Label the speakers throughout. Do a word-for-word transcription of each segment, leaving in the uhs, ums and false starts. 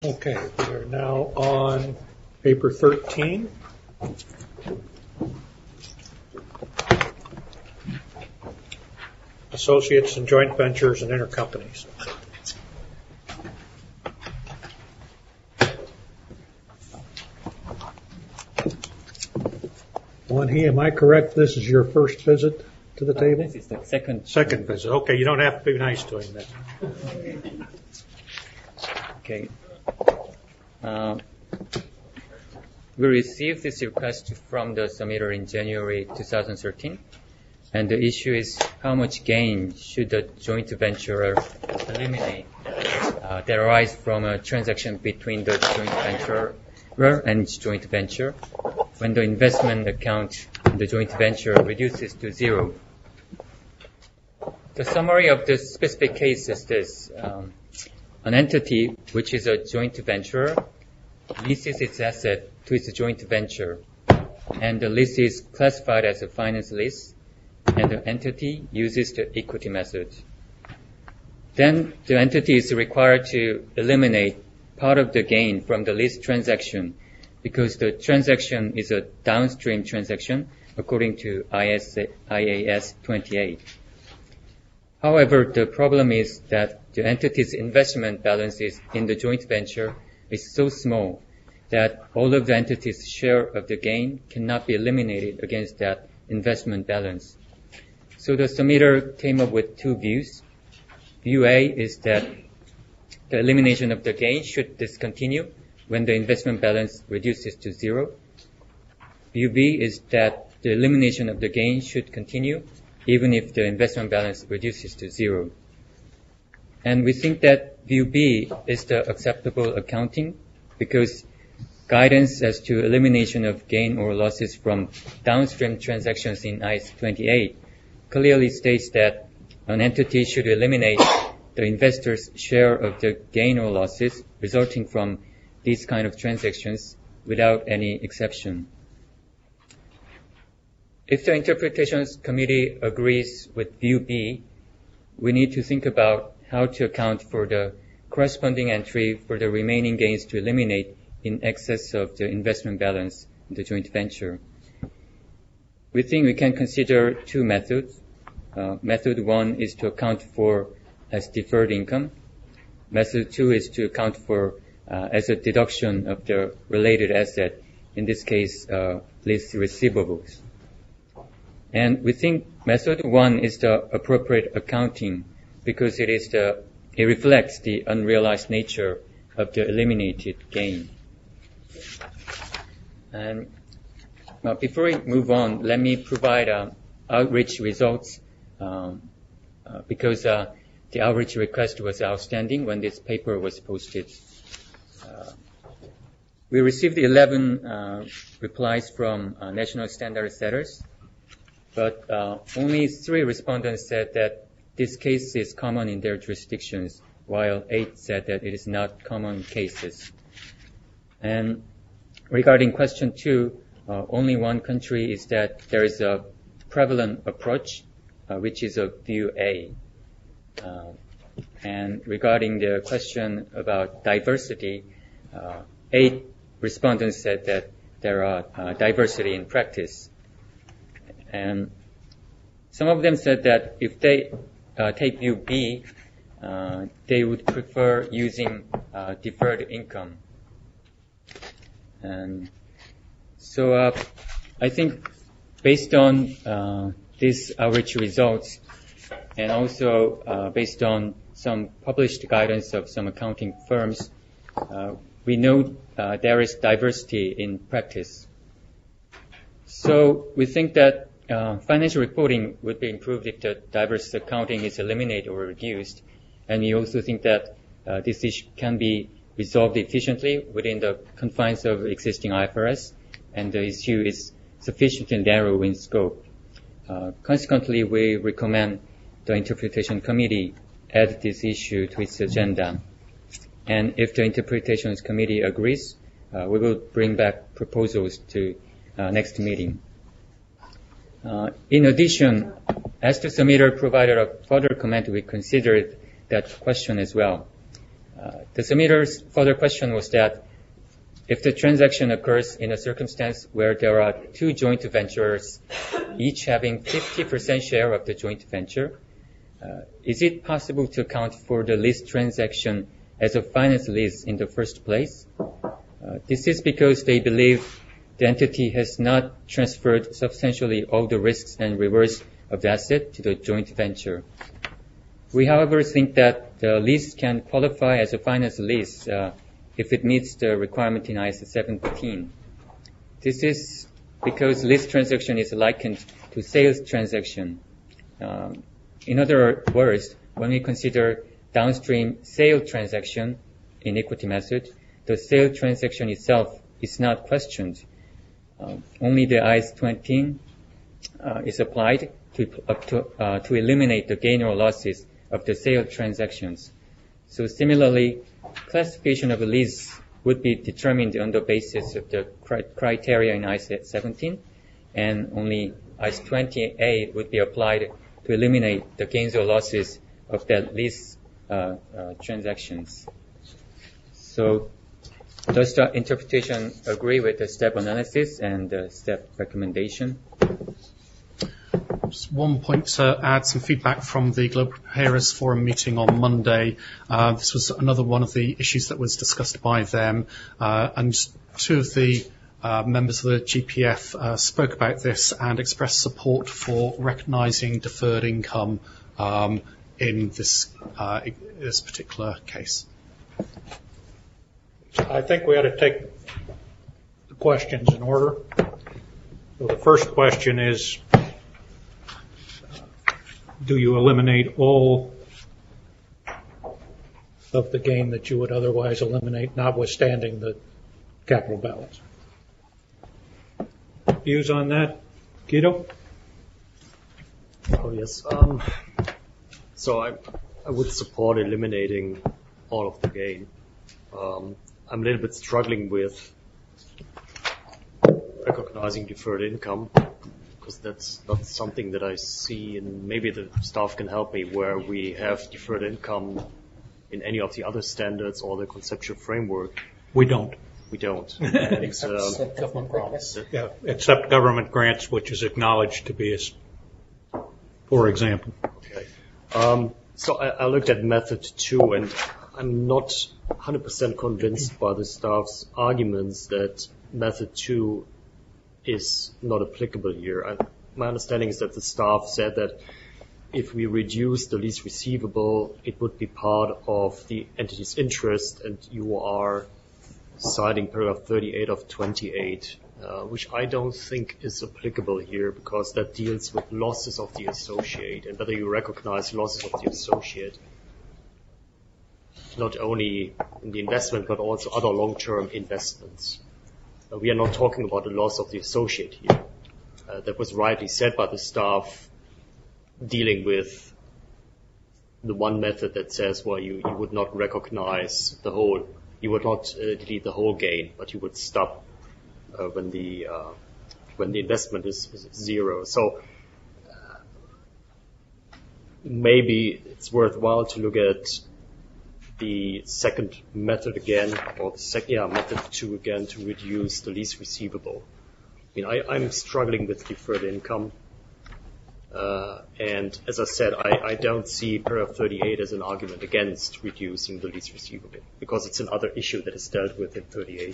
Speaker 1: Okay, we're now on paper thirteen. Associates and joint ventures and intercompanies. One he, am I correct? This is your first visit to the table?
Speaker 2: This is the second.
Speaker 1: Second visit. Okay, you don't have to be nice to him then.
Speaker 2: Okay. Uh, we received this request from the submitter in January two thousand thirteen, and the issue is how much gain should the joint venturer eliminate uh, that arise from a transaction between the joint venturer and its joint venture when the investment account in the joint venture reduces to zero. The summary of the specific case is this. Um, An entity, which is a joint venture, leases its asset to its joint venture, and the lease is classified as a finance lease, and the entity uses the equity method. Then the entity is required to eliminate part of the gain from the lease transaction because the transaction is a downstream transaction according to I A S twenty-eight. However, the problem is that the entity's investment balances in the joint venture is so small that all of the entity's share of the gain cannot be eliminated against that investment balance. So the submitter came up with two views. View A is that the elimination of the gain should discontinue when the investment balance reduces to zero. View B is that the elimination of the gain should continue even if the investment balance reduces to zero. And we think that view B is the acceptable accounting because guidance as to elimination of gain or losses from downstream transactions in I A S twenty-eight clearly states that an entity should eliminate the investor's share of the gain or losses resulting from these kind of transactions without any exception. If the interpretations committee agrees with view B, we need to think about how to account for the corresponding entry for the remaining gains to eliminate in excess of the investment balance in the joint venture. We think we can consider two methods. Uh, method one is to account for as deferred income. Method two is to account for uh, as a deduction of the related asset, in this case, uh, lease receivables. And we think method one is the appropriate accounting because it is the, it reflects the unrealized nature of the eliminated gain. And uh, before we move on, let me provide uh, outreach results um, uh, because uh, the outreach request was outstanding when this paper was posted. Uh, we received eleven uh, replies from uh, national standard setters. But uh, only three respondents said that this case is common in their jurisdictions, while eight said that it is not common cases. And regarding question two, uh, only one country is that there is a prevalent approach, uh, which is a view A. Uh, and regarding the question about diversity, uh, eight respondents said that there are uh, diversity in practice. And some of them said that if they uh, take view B, uh, they would prefer using uh, deferred income. And so uh, I think based on uh, these outreach results and also uh, based on some published guidance of some accounting firms, uh, we know uh, there is diversity in practice. So we think that Uh, financial reporting would be improved if the diverse accounting is eliminated or reduced. And we also think that uh, this issue can be resolved efficiently within the confines of existing I F R S, and the issue is sufficiently narrow in scope. Uh, consequently, we recommend the Interpretation Committee add this issue to its agenda. And if the Interpretations Committee agrees, uh, we will bring back proposals to uh, next meeting. Uh, in addition, as the submitter provided a further comment, we considered that question as well. Uh, the submitter's further question was that if the transaction occurs in a circumstance where there are two joint ventures, each having fifty percent share of the joint venture, uh, is it possible to account for the lease transaction as a finance lease in the first place? Uh, this is because they believe the entity has not transferred substantially all the risks and rewards of the asset to the joint venture. We, however, think that the lease can qualify as a finance lease uh, if it meets the requirement in I S seventeen. This is because lease transaction is likened to sales transaction. Um, in other words, when we consider downstream sale transaction in equity method, the sale transaction itself is not questioned. Uh, only the I S twenty uh, is applied to, uh, to, uh, to eliminate the gain or losses of the sale transactions. So similarly, classification of a lease would be determined on the basis of the cri- criteria in I S seventeen, and only I S twenty A would be applied to eliminate the gains or losses of that lease uh, uh, transactions. So does the interpretation agree with the step analysis and the step recommendation?
Speaker 3: Just one point to add some feedback from the Global Preparers Forum meeting on Monday. Uh, this was another one of the issues that was discussed by them, uh, and two of the uh, members of the G P F uh, spoke about this and expressed support for recognising deferred income um, in this, uh, this particular case.
Speaker 1: I think we ought to take the questions in order. So the first question is, do you eliminate all of the gain that you would otherwise eliminate, notwithstanding the capital balance? Views on that, Guido?
Speaker 4: Oh, yes. Um, so I, I would support eliminating all of the gain. Um, I'm a little bit struggling with recognizing deferred income, because that's not something that I see, and maybe the staff can help me, where we have deferred income in any of the other standards or the conceptual framework.
Speaker 1: We don't.
Speaker 4: We don't. And,
Speaker 3: Except
Speaker 4: um,
Speaker 3: government grants.
Speaker 1: Yeah, except government grants, which is acknowledged to be a, for example.
Speaker 4: Okay. Um, so I, I looked at method two, and I'm not one hundred percent convinced by the staff's arguments that method two is not applicable here. I, my understanding is that the staff said that if we reduce the lease receivable, it would be part of the entity's interest, and you are citing paragraph thirty-eight of twenty-eight, uh, which I don't think is applicable here, because that deals with losses of the associate and whether you recognize losses of the associate, not only in the investment but also other long-term investments. Uh, we are not talking about the loss of the associate here. Uh, that was rightly said by the staff, dealing with the one method that says, well, you, you would not recognize the whole, you would not uh, delete the whole gain, but you would stop uh, when the uh, when the investment is, is zero. So uh, maybe it's worthwhile to look at the second method again, or the second yeah, method two again, to reduce the lease receivable. I mean, I, I'm struggling with deferred income. Uh, and as I said, I, I don't see paragraph thirty-eight as an argument against reducing the lease receivable, because it's another issue that is dealt with in thirty-eight.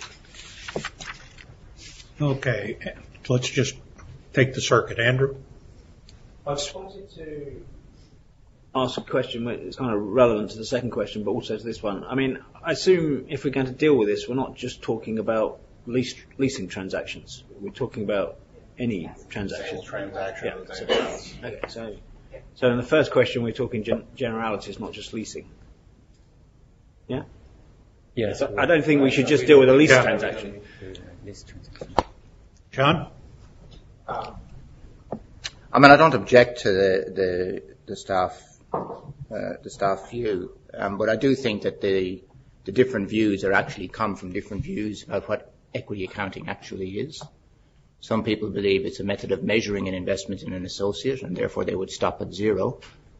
Speaker 1: Okay, let's just take the circuit. Andrew?
Speaker 5: I just wanted to ask a question. It's kind of relevant to the second question, but also to this one. I mean, I assume if we're going to deal with this, we're not just talking about lease, leasing transactions. We're talking about any transaction.
Speaker 6: Transaction.
Speaker 5: Yeah. So, okay. So, so in the first question, we're talking gen- generalities, not just leasing. Yeah.
Speaker 2: Yes.
Speaker 5: So I don't think we should just deal with a lease
Speaker 1: Yeah.
Speaker 5: transaction.
Speaker 2: Lease transaction.
Speaker 1: John?
Speaker 6: I mean, I don't object to the the, the staff uh, the staff view, um, but I do think that the the different views are actually come from different views about what equity accounting actually is. Some people believe it's a method of measuring an investment in an associate, and therefore they would stop at zero.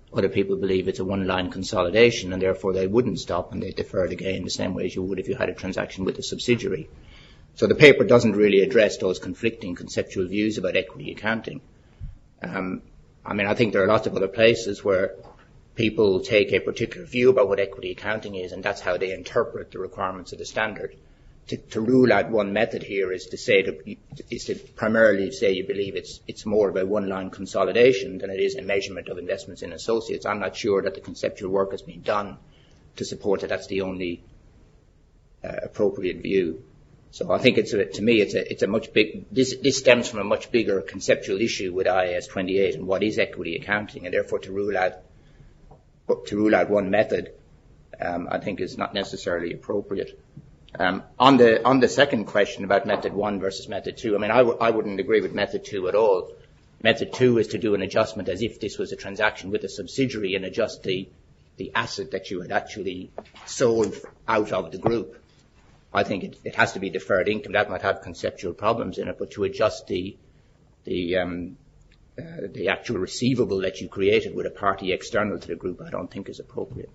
Speaker 6: Other people believe it's a one-line consolidation, and therefore they wouldn't stop and they defer the gain the same way as you would if you had a transaction with a subsidiary. So the paper doesn't really address those conflicting conceptual views about equity accounting. Um, I mean, I think there are lots of other places where people take a particular view about what equity accounting is, and that's how they interpret the requirements of the standard. To, to rule out one method here is to say to, is to primarily say you believe it's it's more of a one-line consolidation than it is a measurement of investments in associates. I'm not sure that the conceptual work has been done to support that that's the only uh, appropriate view. So I think it's a, to me it's a it's a much big this this stems from a much bigger conceptual issue with I A S twenty-eight and what is equity accounting, and therefore to rule out to rule out one method, um, I think is not necessarily appropriate. Um, on the on the second question about method one versus method two, I mean, I, w- I wouldn't agree with method two at all. Method two is to do an adjustment as if this was a transaction with a subsidiary and adjust the the asset that you had actually sold out of the group. I think it, it has to be deferred income. That might have conceptual problems in it, but to adjust the the um, uh, the actual receivable that you created with a party external to the group, I don't think is appropriate.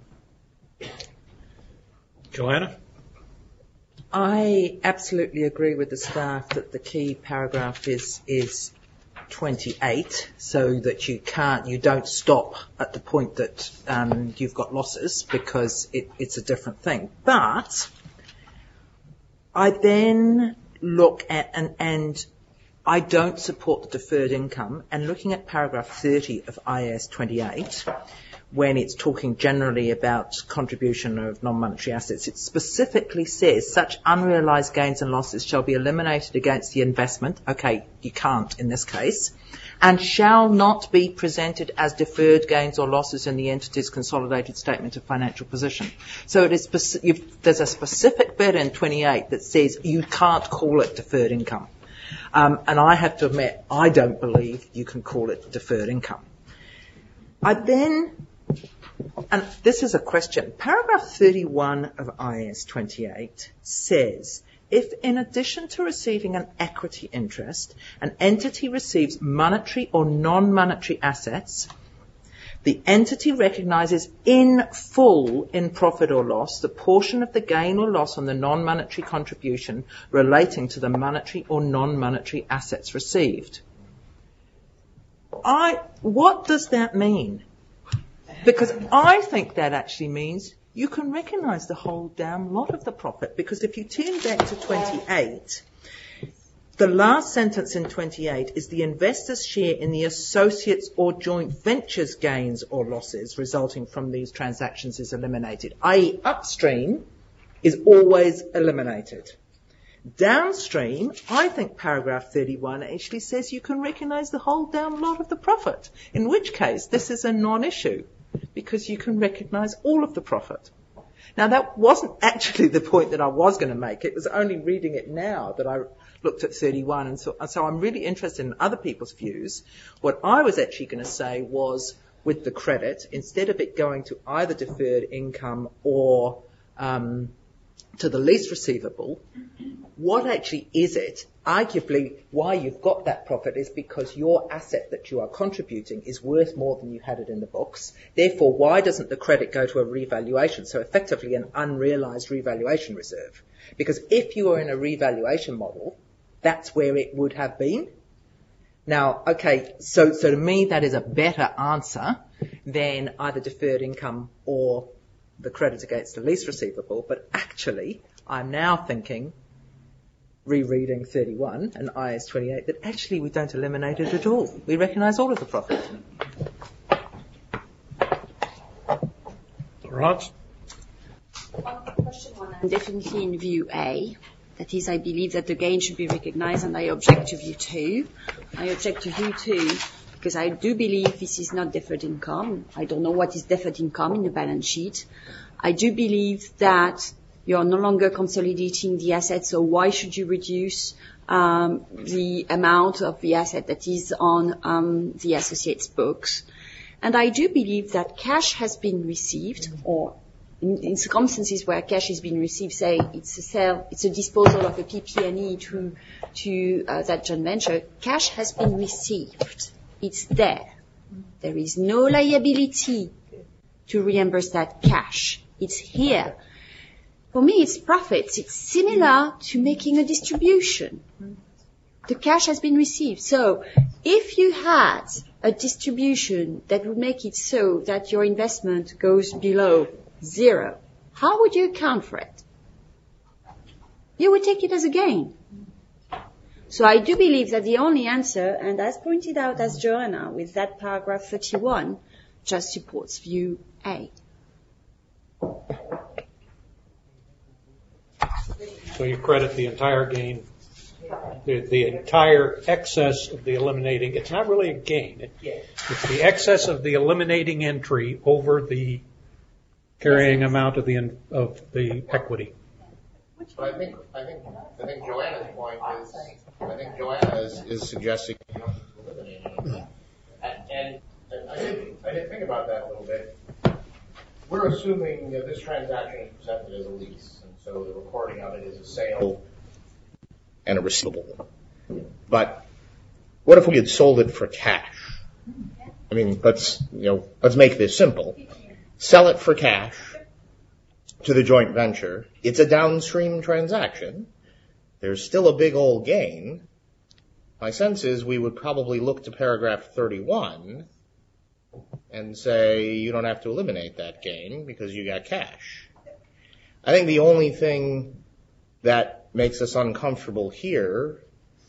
Speaker 1: Joanna?
Speaker 7: I absolutely agree with the staff that the key paragraph is is twenty-eight, so that you can't, you don't stop at the point that um, you've got losses, because it, it's a different thing. But I then look at, and, and I don't support the deferred income, and looking at paragraph thirty of I A S twenty-eight, when it's talking generally about contribution of non-monetary assets, it specifically says such unrealised gains and losses shall be eliminated against the investment. Okay, you can't in this case. And shall not be presented as deferred gains or losses in the entity's consolidated statement of financial position. So it is speci- you've, there's a specific bit in twenty-eight that says you can't call it deferred income. Um, and I have to admit, I don't believe you can call it deferred income. I then... And this is a question. Paragraph thirty-one of I A S twenty-eight says, if in addition to receiving an equity interest, an entity receives monetary or non-monetary assets, the entity recognises in full in profit or loss the portion of the gain or loss on the non-monetary contribution relating to the monetary or non-monetary assets received. I, what does that mean? Because I think that actually means you can recognise the whole damn lot of the profit. Because if you turn back to twenty-eight, the last sentence in twenty-eight is the investor's share in the associates or joint ventures gains or losses resulting from these transactions is eliminated, that is upstream is always eliminated. Downstream, I think paragraph thirty-one actually says you can recognise the whole damn lot of the profit, in which case this is a non-issue, because you can recognise all of the profit. Now, that wasn't actually the point that I was going to make. It was only reading it now that I looked at thirty-one, and so, and so I'm really interested in other people's views. What I was actually going to say was, with the credit, instead of it going to either deferred income or um, to the lease receivable, what actually is it? Arguably, why you've got that profit is because your asset that you are contributing is worth more than you had it in the books. Therefore, why doesn't the credit go to a revaluation? So effectively an unrealised revaluation reserve. Because if you were in a revaluation model, that's where it would have been. Now, okay, so, so to me that is a better answer than either deferred income or the credit against the lease receivable. But actually, I'm now thinking, rereading thirty-one and I A S twenty-eight, that actually we don't eliminate it at all. We recognise all of the profit.
Speaker 1: Laurence?
Speaker 8: Question one, I'm definitely in view A. That is, I believe that the gain should be recognised, and I object to view two. I object to view two because I do believe this is not deferred income. I don't know what is deferred income in the balance sheet. I do believe that you are no longer consolidating the assets, so why should you reduce um, the amount of the asset that is on um, the associates' books? And I do believe that cash has been received, or in, in circumstances where cash has been received, say it's a sale, it's a disposal of a P P and E to to uh, that joint venture, cash has been received. It's there. There is no liability to reimburse that cash. It's here. For me, it's profits. It's similar to making a distribution. The cash has been received. So if you had a distribution that would make it so that your investment goes below zero, how would you account for it? You would take it as a gain. So I do believe that the only answer, and as pointed out as Joanna with that paragraph thirty-one, just supports view A.
Speaker 1: So you credit the entire gain, the, the entire excess of the eliminating. It's not really a gain. It, it's the excess of the eliminating entry over the carrying amount of the of the equity.
Speaker 6: But I think I think I think Joanna's point is I think Joanna is, is suggesting you don't eliminate it. And, and I did I did think about that a little bit. We're assuming that this transaction is presented as a lease, and so the recording of it is a sale and a receivable. But what if we had sold it for cash? I mean, let's you know let's make this simple. Sell it for cash to the joint venture. It's a downstream transaction. There's still a big old gain. My sense is we would probably look to paragraph thirty-one and say you don't have to eliminate that gain because you got cash. I think the only thing that makes us uncomfortable here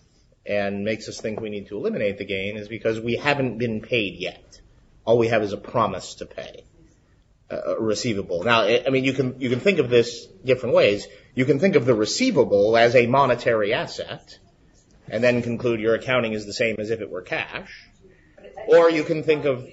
Speaker 6: and makes us think we need to eliminate the gain is because we haven't been paid yet. All we have is a promise to pay. Uh, receivable. Now, I mean, you can you can think of this different ways. You can think of the receivable as a monetary asset, and then conclude your accounting is the same as if it were cash. Or you can think of,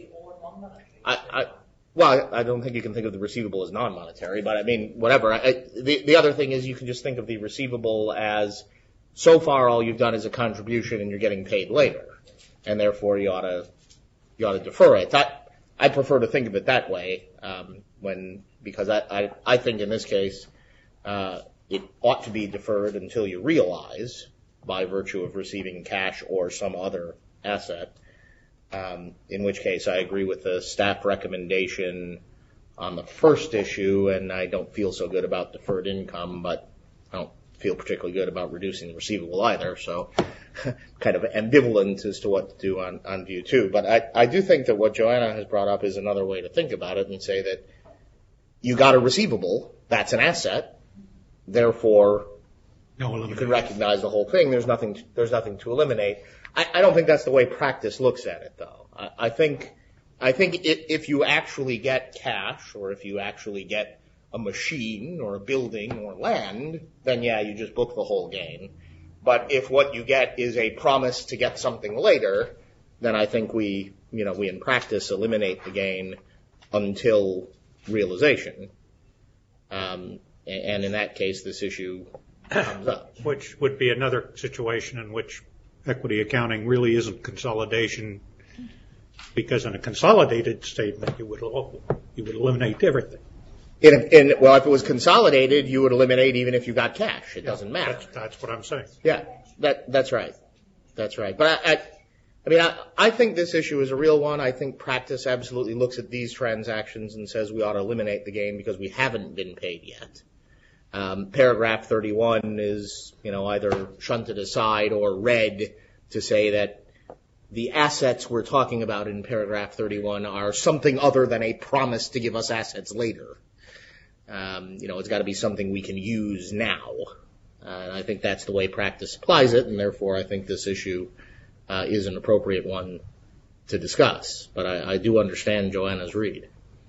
Speaker 6: I, I, well, I don't think you can think of the receivable as non-monetary, but I mean, whatever. I, the the other thing is you can just think of the receivable as so far all you've done is a contribution and you're getting paid later, and therefore you ought to you ought to defer it. I, I prefer to think of it that way, um, when because I, I, I think in this case uh, it ought to be deferred until you realize, by virtue of receiving cash or some other asset. Um, in which case, I agree with the staff recommendation on the first issue, and I don't feel so good about deferred income, but I don't feel particularly good about reducing the receivable either. So. Kind of ambivalent as to what to do on, on view two. But I, I do think that what Joanna has brought up is another way to think about it and say that you got a receivable, that's an asset, therefore no, you can recognize the whole thing. There's nothing, there's nothing to eliminate. I, I don't think that's the way practice looks at it, though. I, I think, I think if, if you actually get cash, or if you actually get a machine or a building or land, then yeah, you just book the whole gain. But if what you get is a promise to get something later, then I think we, you know, we in practice eliminate the gain until realization. Um, and in that case, this issue comes up.
Speaker 1: Which would be another situation in which equity accounting really isn't consolidation, because in a consolidated statement, you would you would eliminate everything.
Speaker 6: In, in, well, if it was consolidated, you would eliminate even if you got cash. It yeah, doesn't matter.
Speaker 1: That's, that's what I'm saying.
Speaker 6: Yeah, that, that's right. That's right. But I, I, I mean, I, I think this issue is a real one. I think practice absolutely looks at these transactions and says we ought to eliminate the gain because we haven't been paid yet. Um, paragraph thirty-one is, you know, either shunted aside or read to say that the assets we're talking about in paragraph thirty-one are something other than a promise to give us assets later. Um, you know, it's got to be something we can use now. Uh, and I think that's the way practice applies it, and therefore I think this issue uh, is an appropriate one to discuss. But I, I do understand Joanna's read.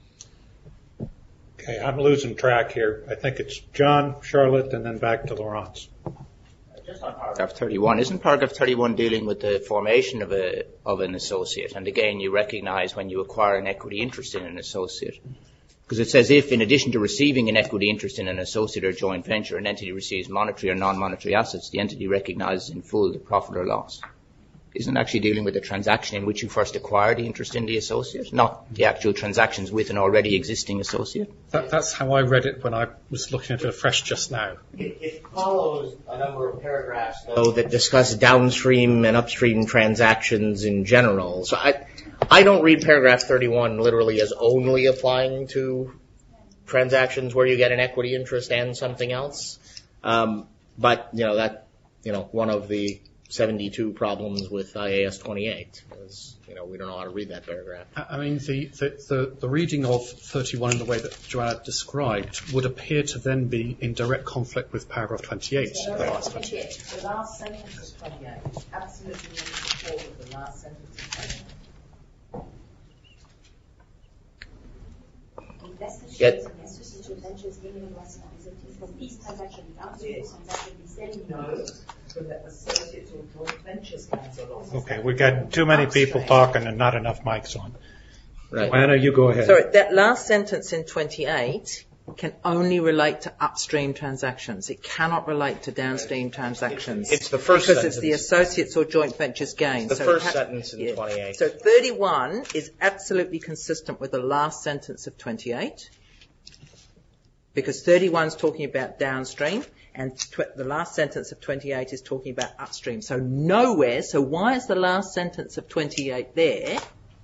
Speaker 1: Okay, I'm losing track here. I think it's John, Charlotte, and then back to Laurence.
Speaker 6: Just on paragraph thirty-one, isn't paragraph thirty-one dealing with the formation of a of an associate? And again, you recognize when you acquire an equity interest in an associate. Because it says if, in addition to receiving an equity interest in an associate or joint venture, an entity receives monetary or non-monetary assets, the entity recognizes in full the profit or loss. Isn't it actually dealing with the transaction in which you first acquire the interest in the associate, not the actual transactions with an already existing associate?
Speaker 3: That, that's how I read it when I was looking at it afresh just now.
Speaker 6: It, it follows a number of paragraphs, though, that discuss downstream and upstream transactions in general. So I,
Speaker 9: I don't read paragraph thirty-one literally as only applying to transactions where you get an equity interest and something else. Um, but, you know, that, you know, one of the seventy-two problems with I A S twenty-eight is, you know, we don't know how to read that paragraph.
Speaker 3: I mean, the, the, the, the reading of thirty-one in the way that Joanna described would appear to then be in direct conflict with paragraph twenty-eight.
Speaker 7: No, the last twenty-eight. The last sentence of twenty-eight. Absolutely in support of the last sentence of twenty-eight.
Speaker 9: Yet,
Speaker 1: Okay, we got too many people talking and not enough mics on.
Speaker 9: right.
Speaker 1: Joanna, you go ahead.
Speaker 7: Sorry, that last sentence in twenty-eight can only relate to upstream transactions. It cannot relate to downstream transactions.
Speaker 9: It's the first
Speaker 7: because
Speaker 9: sentence.
Speaker 7: it's the associates or joint ventures gain.
Speaker 9: The
Speaker 7: So
Speaker 9: first
Speaker 7: it ha-
Speaker 9: sentence in
Speaker 7: yeah.
Speaker 9: twenty-eight.
Speaker 7: So thirty-one is absolutely consistent with the last sentence of twenty-eight, because thirty-one is talking about downstream, and tw- the last sentence of twenty-eight is talking about upstream. So nowhere, so why is the last sentence of twenty-eight there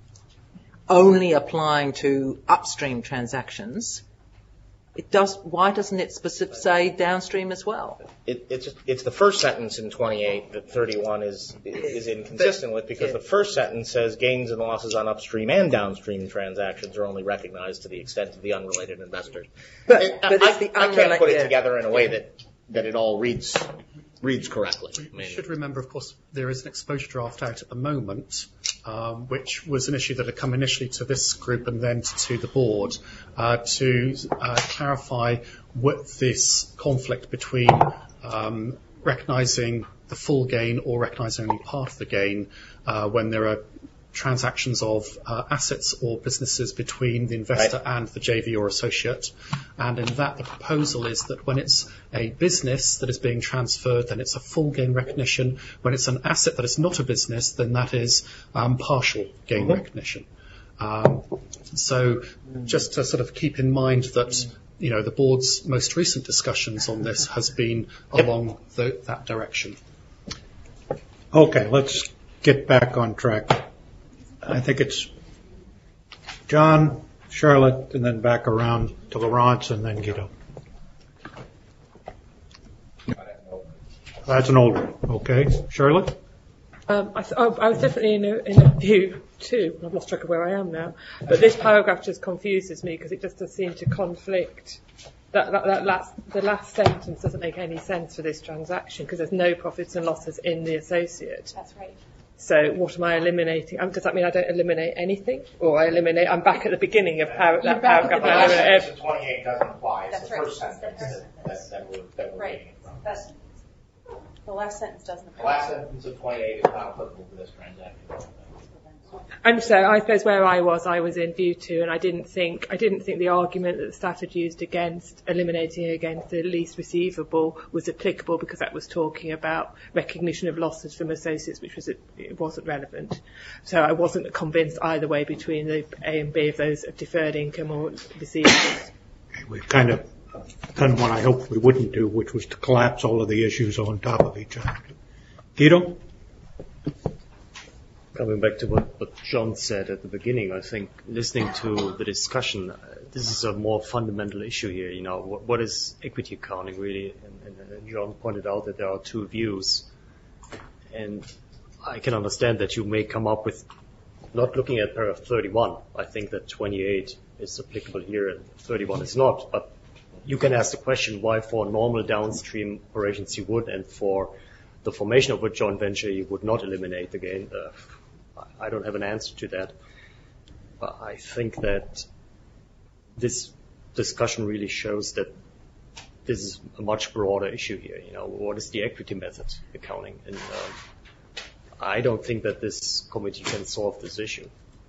Speaker 7: only applying to upstream transactions? It does. Why doesn't it specific say downstream as well?
Speaker 9: It, it's it's the first sentence in twenty-eight that thirty-one is is inconsistent with, because
Speaker 7: Yeah.
Speaker 9: the first sentence says gains and losses on upstream and downstream transactions are only recognized to the extent of the unrelated investors.
Speaker 7: But,
Speaker 9: It-
Speaker 7: but
Speaker 9: I,
Speaker 7: it's the
Speaker 9: I can't
Speaker 7: unrela-
Speaker 9: put it
Speaker 7: yeah.
Speaker 9: together in a way that, that it all reads reads correctly. I
Speaker 3: We
Speaker 9: mean,
Speaker 3: should remember, of course, there is an exposure draft out at the moment, um, which was an issue that had come initially to this group and then to the board, uh, to uh, clarify what this conflict between um, recognising the full gain or recognising only part of the gain uh, when there are transactions of uh, assets or businesses between the investor
Speaker 9: Right.
Speaker 3: and the J V or associate. And in that, the proposal is that when it's a business that is being transferred, then it's a full gain recognition. When it's an asset that is not a business, then that is um, partial gain recognition. Um, so just to sort of keep in mind that, you know, the board's most recent discussions on this has been along the, that direction.
Speaker 1: Okay, let's get back on track. I think it's John, Charlotte, and then back around to Laurence and then Guido. That's an old one. Okay, Charlotte?
Speaker 10: Um, I, th- I was definitely in a, in a view too. I've lost track of where I am now. But this paragraph just confuses me because it just does seem to conflict. That, that, that last, the last sentence doesn't make any sense for this transaction because there's no profits and losses in the associate.
Speaker 8: That's right.
Speaker 10: So what am I eliminating? Um, does that mean I don't eliminate anything? Or I eliminate, I'm back at the beginning of par- that
Speaker 8: back at
Speaker 10: paragraph.
Speaker 8: the
Speaker 10: and I
Speaker 8: beginning.
Speaker 10: eliminate ev-
Speaker 9: twenty-eight doesn't apply.
Speaker 8: That's right. It's the first
Speaker 9: that, that we're, that we're
Speaker 8: Right.
Speaker 9: reading from.
Speaker 8: That's, the last sentence doesn't
Speaker 9: The
Speaker 8: apply.
Speaker 9: last sentence of twenty-eight is not applicable to this transaction.
Speaker 10: And so I suppose where I was, I was in view two, and I didn't think I didn't think the argument that the staff had used against eliminating against the least receivable was applicable because that was talking about recognition of losses from associates, which was it wasn't relevant. So I wasn't convinced either way between the A and B of those of deferred income or receivables.
Speaker 1: We've kind of done what I hoped we wouldn't do, which was to collapse all of the issues on top of each other. Guido?
Speaker 4: Coming back to what, what John said at the beginning, I think listening to the discussion, uh, this is a more fundamental issue here. You know, what, what is equity accounting really? And, and, and John pointed out that there are two views. And I can understand that you may come up with not looking at paragraph thirty-one. I think that twenty-eight is applicable here and thirty-one is not. But you can ask the question why for normal downstream operations you would, and for the formation of a joint venture you would not eliminate the gain. Uh, I don't have an answer to that. But I think that this discussion really shows that this is a much broader issue here. You know, what is the equity method accounting? And um, I don't think that this committee can solve this issue.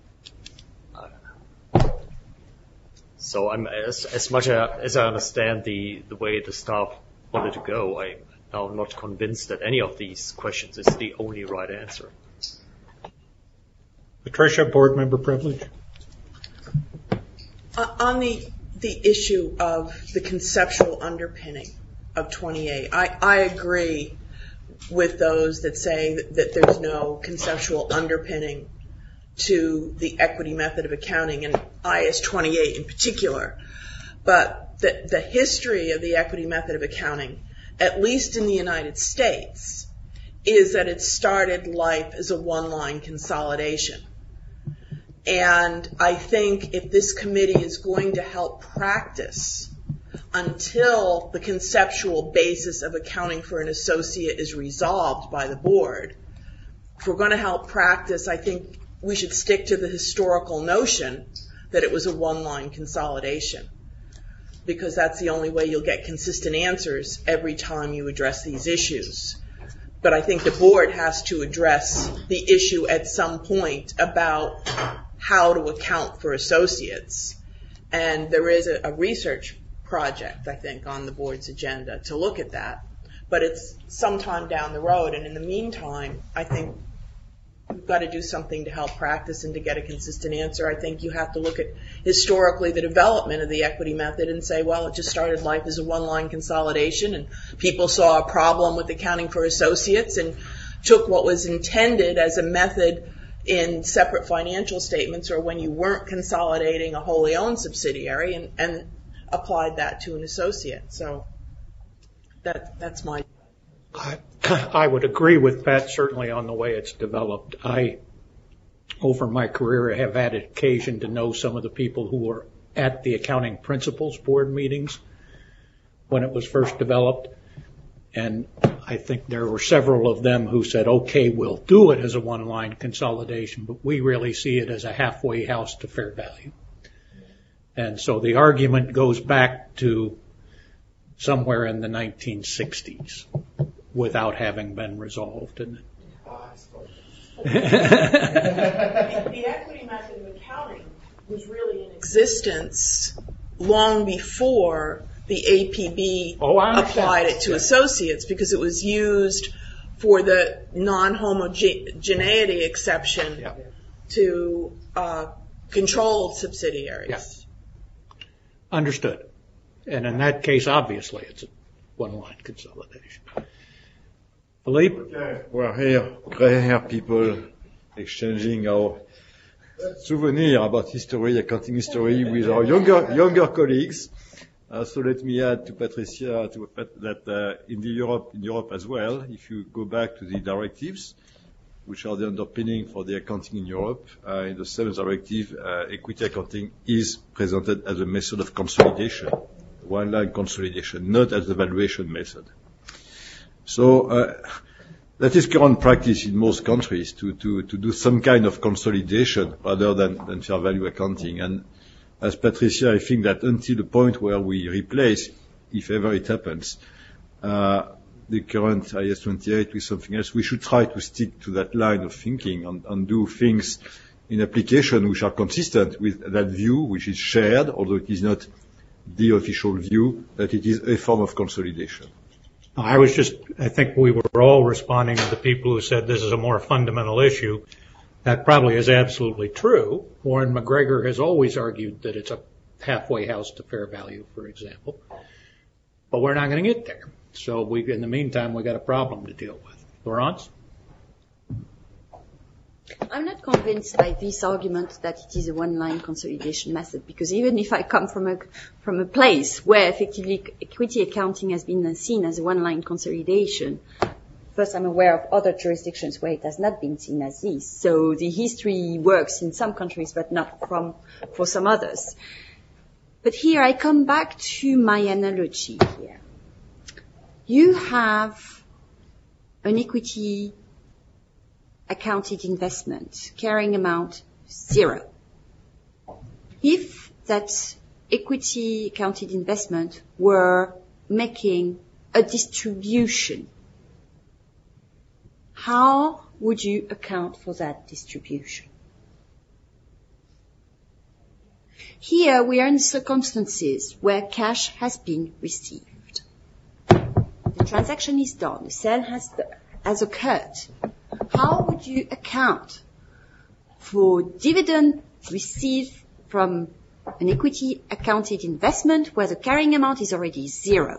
Speaker 4: Uh, so I'm as, as much a, as I understand the, the way the staff wanted to go, I'm now not convinced that any of these questions is the only right answer.
Speaker 1: Patricia, board member privilege.
Speaker 11: Uh, on the the issue of the conceptual underpinning of twenty-eight, I, I agree with those that say that, that there's no conceptual underpinning to the equity method of accounting, and I S twenty-eight in particular. But the, the history of the equity method of accounting, at least in the United States, is that it started life as a one-line consolidation. And I think if this committee is going to help practice until the conceptual basis of accounting for an associate is resolved by the board, if we're going to help practice, I think we should stick to the historical notion that it was a one-line consolidation, because that's the only way you'll get consistent answers every time you address these issues. But I think the board has to address the issue at some point about how to account for associates. And there is a, a research project, I think, on the board's agenda to look at that. But it's sometime down the road. And in the meantime, I think we've got to do something to help practice and to get a consistent answer. I think you have to look at historically the development of the equity method and say, well, it just started life as a one-line consolidation, and people saw a problem with accounting for associates and took what was intended as a method in separate financial statements or when you weren't consolidating a wholly owned subsidiary and, and applied that to an associate. So that that's my...
Speaker 1: I, I would agree with Pat certainly on the way it's developed. I, over my career, have had occasion to know some of the people who were at the accounting principles board meetings when it was first developed. And I think there were several of them who said, okay, we'll do it as a one-line consolidation, but we really see it as a halfway house to fair value. And so the argument goes back to somewhere in the nineteen sixties without having been resolved. And
Speaker 11: the equity method of accounting was really in existence long before the A P B
Speaker 1: oh,
Speaker 11: applied it to yeah. associates, because it was used for the non-homogeneity exception yeah. to uh, controlled subsidiaries.
Speaker 1: Yeah. Understood. And in that case, obviously, it's a one-line consolidation. Philippe?
Speaker 12: Okay. We're here, gray hair people exchanging our souvenir about history, accounting history with our younger younger colleagues. Uh, so let me add to Patricia to that uh, in the Europe, in Europe as well, if you go back to the directives, which are the underpinning for the accounting in Europe, uh, in the seventh directive, uh, equity accounting is presented as a method of consolidation, one-line consolidation, not as the valuation method. So uh, that is current practice in most countries to, to, to do some kind of consolidation rather than, than fair value accounting. And as Patricia, I think that until the point where we replace, if ever it happens, uh, the current I S twenty-eight with something else, we should try to stick to that line of thinking and, and do things in application which are consistent with that view, which is shared, although it is not the official view, that it is a form of consolidation.
Speaker 1: I was just, I think we were all responding to the people who said this is a more fundamental issue. That probably is absolutely true. Warren McGregor has always argued that it's a halfway house to fair value, for example. But we're not going to get there. So we, in the meantime, we've got a problem to deal with. Laurence?
Speaker 8: I'm not convinced by this argument that it is a one-line consolidation method, because even if I come from a from a place where effectively equity accounting has been seen as a one-line consolidation, first I'm aware of other jurisdictions where it has not been seen as this. So the history works in some countries, but not from for some others. But here I come back to my analogy here. You have an equity accounted investment, carrying amount zero. If that equity accounted investment were making a distribution, how would you account for that distribution? Here we are in circumstances where cash has been received. The transaction is done, the sale has, has occurred. How would you account for dividend received from an equity accounted investment where the carrying amount is already zero?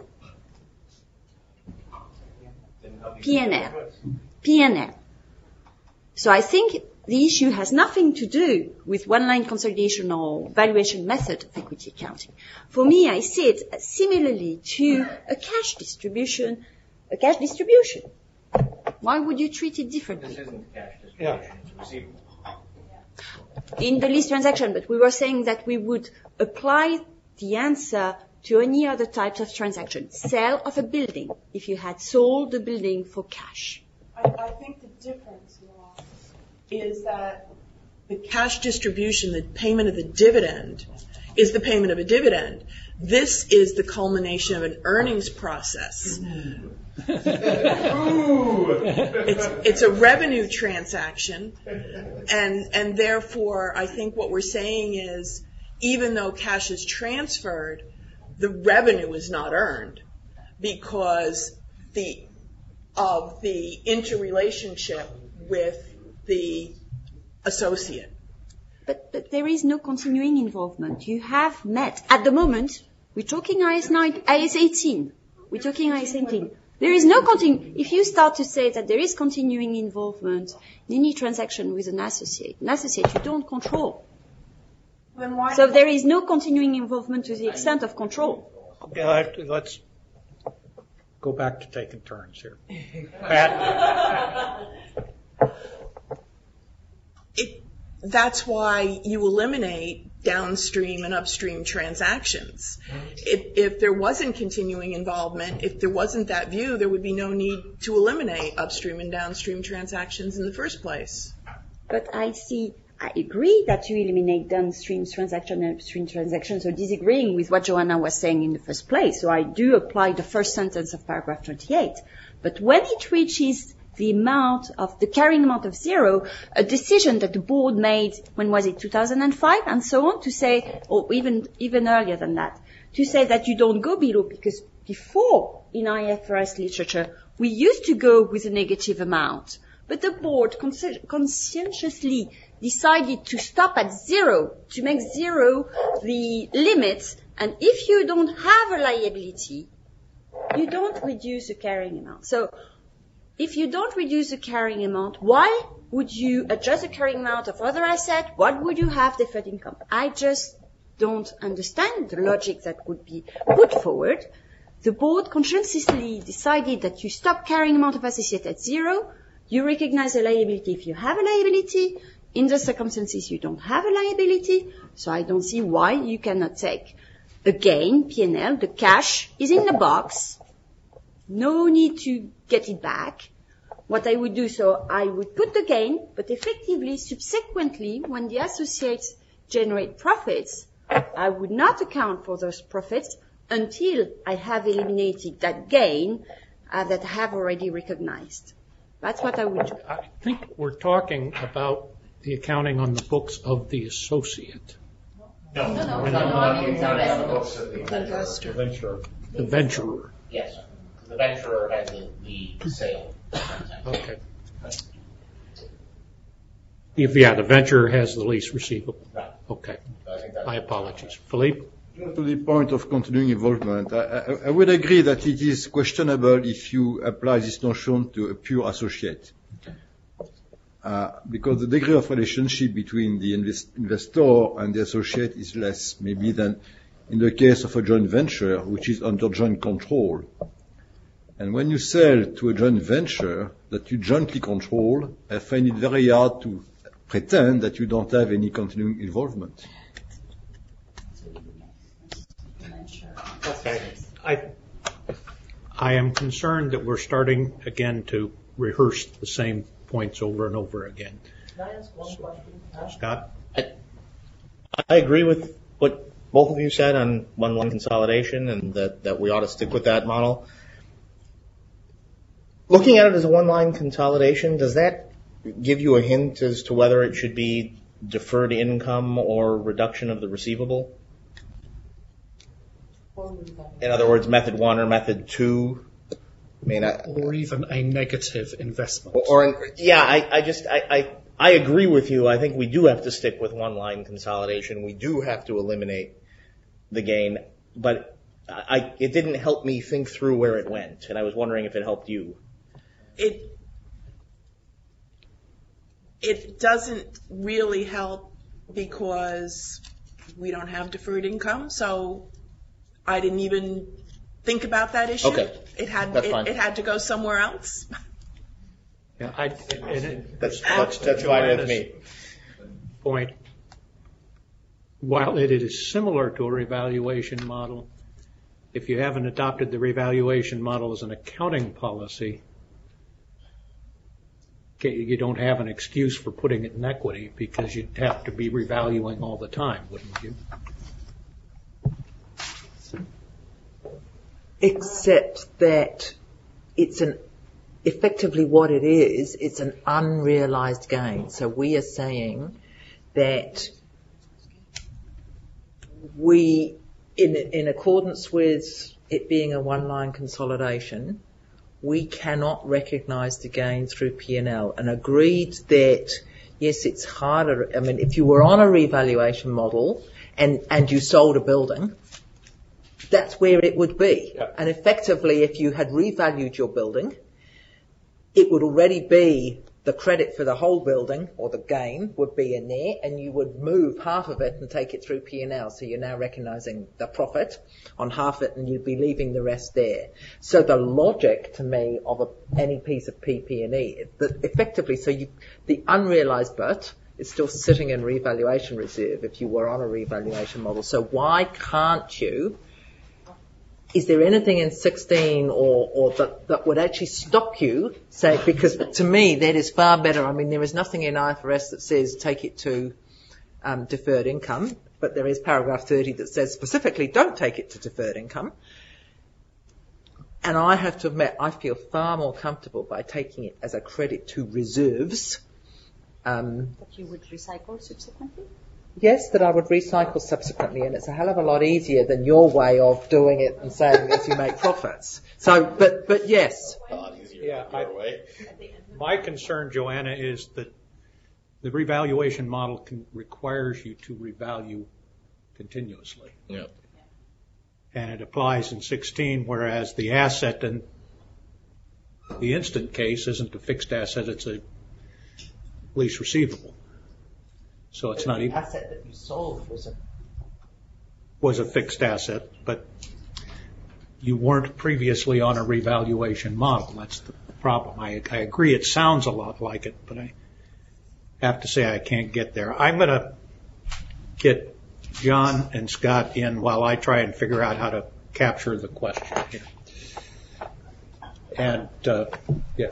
Speaker 8: P and L. P and L. So I think the issue has nothing to do with one-line consolidation or valuation method of equity accounting. For me, I see it similarly to a cash distribution, a cash distribution. Why would you treat it differently?
Speaker 9: This isn't cash distribution,
Speaker 1: Yeah.
Speaker 9: it's receivable.
Speaker 8: In the lease transaction, but we were saying that we would apply the answer to any other types of transaction. Sale of a building, if you had sold the building for cash.
Speaker 11: I, I think the difference, Laura, is that the cash distribution, the payment of the dividend, is the payment of a dividend. This is the culmination of an earnings process. it's, it's a revenue transaction, and and therefore I think what we're saying is, even though cash is transferred, the revenue is not earned because the of the interrelationship with the associate.
Speaker 8: But, but there is no continuing involvement. You have met. At the moment, we're talking I S nine, I S eighteen. We're talking I S eighteen. There is no continu- if you start to say that there is continuing involvement in any transaction with an associate, an associate you don't control.
Speaker 11: Then why
Speaker 8: So there is no continuing involvement to the extent of control.
Speaker 1: Yeah, let's go back to taking turns here. Pat?
Speaker 11: It, that's why you eliminate downstream and upstream transactions. If, if there wasn't continuing involvement, if there wasn't that view, there would be no need to eliminate upstream and downstream transactions in the first place.
Speaker 8: But I see, I agree that you eliminate downstream transaction and upstream transactions, so disagreeing with what Joanna was saying in the first place. So I do apply the first sentence of paragraph twenty-eight. But when it reaches the amount of, the carrying amount of zero, a decision that the board made, when was it, two thousand five, and so on, to say, or even, even earlier than that, to say that you don't go below, because before, in I F R S literature, we used to go with a negative amount. But the board consci- conscientiously decided to stop at zero, to make zero the limit, and if you don't have a liability, you don't reduce the carrying amount. So, if you don't reduce the carrying amount, why would you adjust the carrying amount of other assets? What would you have deferred income? I just don't understand the logic that would be put forward. The board conscientiously decided that you stop carrying amount of associate at zero. You recognize a liability if you have a liability. In the circumstances, you don't have a liability. So I don't see why you cannot take a gain, P and L. The cash is in the box. No need to get it back. What I would do, so I would put the gain, but effectively, subsequently, when the associates generate profits, I would not account for those profits until I have eliminated that gain uh, that I have already recognized. That's what I would do.
Speaker 1: I think we're talking about the accounting on the books of the associate.
Speaker 9: No,
Speaker 8: no, no,
Speaker 9: we're
Speaker 8: no,
Speaker 9: talking
Speaker 8: no,
Speaker 9: about
Speaker 8: I
Speaker 9: the
Speaker 8: mean,
Speaker 9: accounting on the
Speaker 8: the
Speaker 9: books of the
Speaker 11: Investor.
Speaker 9: investor.
Speaker 1: The venturer.
Speaker 9: Yes, the venturer has the, the sale.
Speaker 1: Okay. If, yeah, the venturer has the lease receivable.
Speaker 9: Right.
Speaker 1: Okay.
Speaker 9: I think that's
Speaker 1: My apologies. Philippe?
Speaker 12: To the point of continuing involvement, I, I, I would agree that it is questionable if you apply this notion to a pure associate. Uh, because the degree of relationship between the invest, investor and the associate is less, maybe, than in the case of a joint venture, which is under joint control. And when you sell to a joint venture that you jointly control, I find it very hard to pretend that you don't have any continuing involvement.
Speaker 1: Okay. I, I am concerned that we're starting again to rehearse the same points over and over again.
Speaker 13: Can I ask one question?
Speaker 1: Scott?
Speaker 9: I, I agree with what both of you said on one-line consolidation and that, that we ought to stick with that model. Looking at it as a one-line consolidation, does that give you a hint as to whether it should be deferred income or reduction of the receivable? In other words, method one or method two? I mean, I,
Speaker 3: or even a negative investment.
Speaker 9: Or, or yeah, I, I just, I, I, I agree with you. I think we do have to stick with one-line consolidation. We do have to eliminate the gain, but I, it didn't help me think through where it went, and I was wondering if it helped you.
Speaker 11: It it doesn't really help because we don't have deferred income, so I didn't even think about that issue.
Speaker 9: Okay.
Speaker 11: It had
Speaker 9: That's
Speaker 11: it,
Speaker 9: fine.
Speaker 11: it had to go somewhere else.
Speaker 1: Yeah, I, and it,
Speaker 9: That's, that's, that's fine with me.
Speaker 1: Point. While it is similar to a revaluation model, if you haven't adopted the revaluation model as an accounting policy, okay, you don't have an excuse for putting it in equity because you'd have to be revaluing all the time, wouldn't you?
Speaker 7: Except that it's an effectively what it is, it's an unrealized gain. So we are saying that we, in, in accordance with it being a one-line consolidation, we cannot recognise the gain through P and L, and agreed that, yes, it's harder. I mean, if you were on a revaluation model and, and you sold a building, that's where it would be.
Speaker 1: Yeah.
Speaker 7: And effectively, if you had revalued your building, it would already be the credit for the whole building, or the gain would be in there, and you would move half of it and take it through P and L. So you're now recognising the profit on half it, and you'd be leaving the rest there. So the logic to me of a, any piece of P P and E, that effectively, so you, the unrealised bit is still sitting in revaluation reserve if you were on a revaluation model. So why can't you? Is there anything in sixteen or, or that, that would actually stop you, say, because to me that is far better. I mean, there is nothing in I F R S that says take it to um, deferred income, but there is paragraph thirty that says specifically don't take it to deferred income. And I have to admit, I feel far more comfortable by taking it as a credit to reserves. Um,
Speaker 8: That you would recycle subsequently?
Speaker 7: Yes, that I would recycle subsequently, and it's a hell of a lot easier than your way of doing it and saying as you make profits. So, but but yes.
Speaker 1: Yeah, I, my concern, Joanna, is that the revaluation model can, requires you to revalue continuously.
Speaker 9: Yeah.
Speaker 1: And it applies in sixteen, whereas the asset in the instant case isn't a fixed asset, it's a lease receivable. So it's not even
Speaker 7: The asset that you sold was a
Speaker 1: was a fixed asset, but you weren't previously on a revaluation model. That's the problem. I, I agree it sounds a lot like it, but I have to say I can't get there. I'm going to get John and Scott in while I try and figure out how to capture the question here. And, uh, yeah.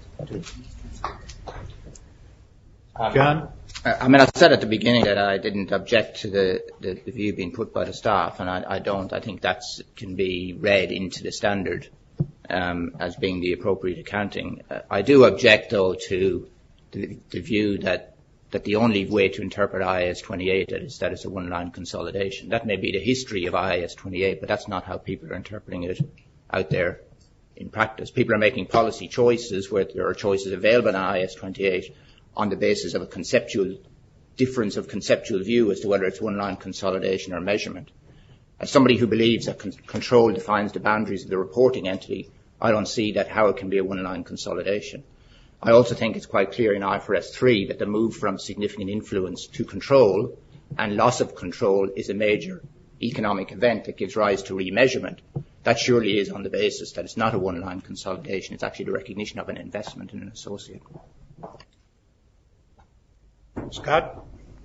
Speaker 1: John?
Speaker 6: I mean, I said at the beginning that I didn't object to the, the, the view being put by the staff, and I, I don't. I think that can be read into the standard um, as being the appropriate accounting. Uh, I do object, though, to the, the view that that the only way to interpret I A S twenty-eight is that it's a one-line consolidation. That may be the history of I A S twenty-eight, but that's not how people are interpreting it out there in practice. People are making policy choices where there are choices available in I A S twenty-eight on the basis of a conceptual difference of conceptual view as to whether it's one-line consolidation or measurement. As somebody who believes that con- control defines the boundaries of the reporting entity, I don't see that how it can be a one-line consolidation. I also think it's quite clear in I F R S three that the move from significant influence to control and loss of control is a major economic event that gives rise to remeasurement. That surely is on the basis that it's not a one-line consolidation. It's actually the recognition of an investment in an associate.
Speaker 1: Scott?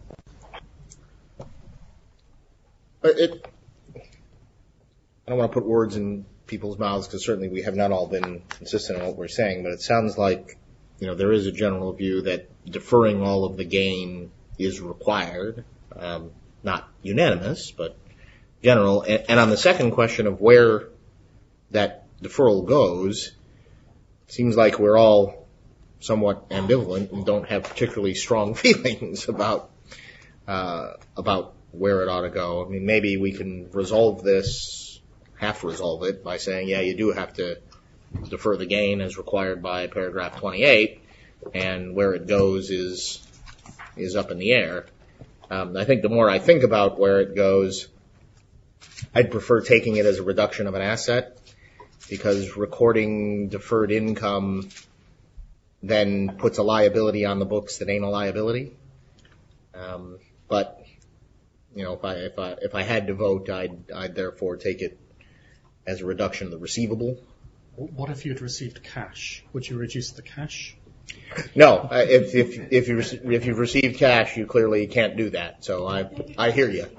Speaker 9: It, I don't want to put words in people's mouths because certainly we have not all been consistent in what we're saying, but it sounds like, you know, there is a general view that deferring all of the gain is required, um, not unanimous, but general. And, and on the second question of where that deferral goes, it seems like we're all somewhat ambivalent and don't have particularly strong feelings about uh, about where it ought to go. I mean, maybe we can resolve this, half resolve it by saying, yeah, you do have to defer the gain as required by paragraph twenty-eight, and where it goes is is up in the air. Um, I think the more I think about where it goes, I'd prefer taking it as a reduction of an asset, because recording deferred income then puts a liability on the books that ain't a liability. Um, but you know, if I if I if I had to vote, I'd I'd therefore take it as a reduction of the receivable.
Speaker 3: What if you'd received cash? Would you reduce the cash?
Speaker 9: No, uh, if if if you rec- if you've received cash, you clearly can't do that. So I I hear you.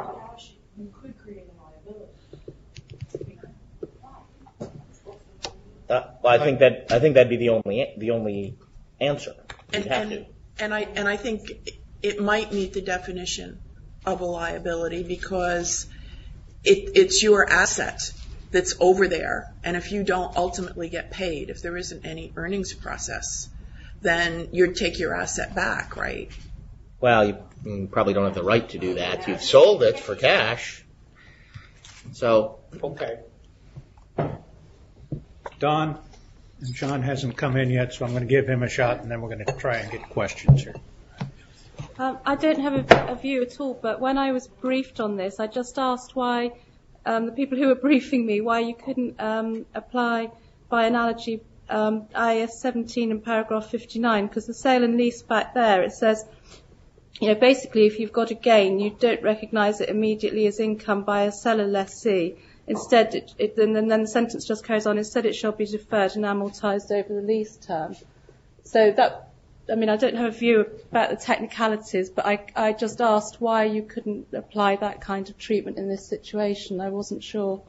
Speaker 9: Uh, well, I think that I think that'd be the only the only answer.
Speaker 11: And, and, and I and I think it might meet the definition of a liability because it, it's your asset that's over there, and if you don't ultimately get paid, if there isn't any earnings process, then you'd take your asset back, right?
Speaker 9: Well, you, you probably don't have the right to do that. You've sold it for cash, so
Speaker 1: okay. Don, John hasn't come in yet, so I'm going to give him a shot, and then we're going to try and get questions here.
Speaker 14: Um, I don't have a, a view at all, but when I was briefed on this, I just asked why um, the people who were briefing me why you couldn't um, apply, by analogy, um, I A S seventeen in paragraph fifty-nine, because the sale and lease back there, it says, you know, basically if you've got a gain, you don't recognise it immediately as income by a seller lessee. Instead, it, it, and then the sentence just carries on, instead it shall be deferred and amortised over the lease term. So that, I mean, I don't have a view about the technicalities, but I, I just asked why you couldn't apply that kind of treatment in this situation. I wasn't sure.